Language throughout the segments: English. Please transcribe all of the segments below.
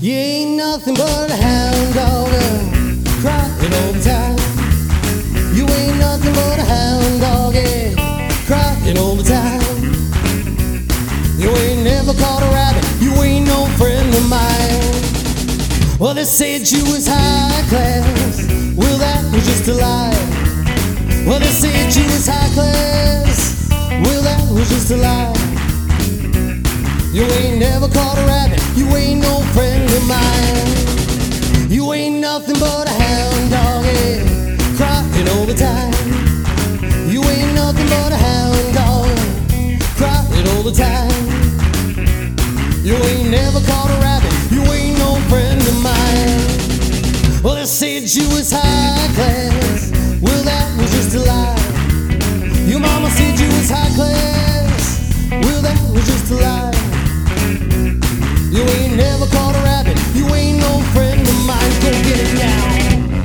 You ain't nothing but a hound dog, crying all the time. You ain't nothing but a hound dog, crying all the time. You ain't never caught a rabbit, you ain't no friend of mine. Well, they said you was high class, well that was just a lie. Well, they said you was high class, well that was just a lie. You ain't never caught a rabbit, you ain't no friend of mine. You ain't nothing but a hound dog, crying all the time. You ain't nothing but a hound dog, crying all the time. You ain't never caught a rabbit, you ain't no friend of mine. Well, they said you was high class, well that was just a lie. Your mama said you was high class, well that was just a lie. You ain't never caught a rabbit, you ain't no friend of mine. Go get it now.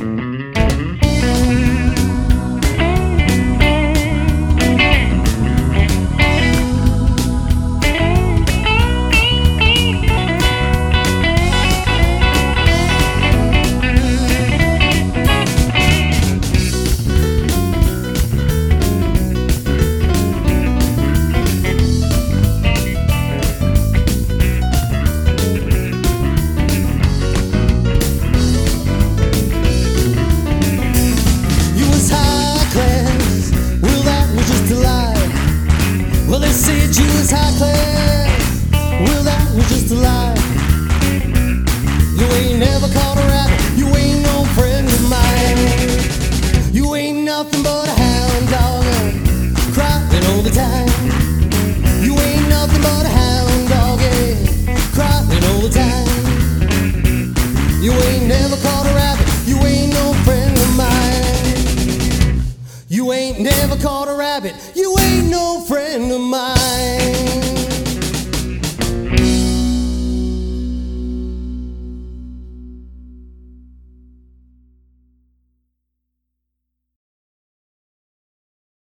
Well, they said you was high class, well that was just a lie. You ain't never caught a rabbit, you ain't no friend of mine. You ain't nothing but a hound dog, crying all the time. You ain't nothing but a hound dog, crying all the time. You ain't never caught a rabbit, you ain't no friend of mine. You ain't never caught a rabbit, you ain't no friend of mine.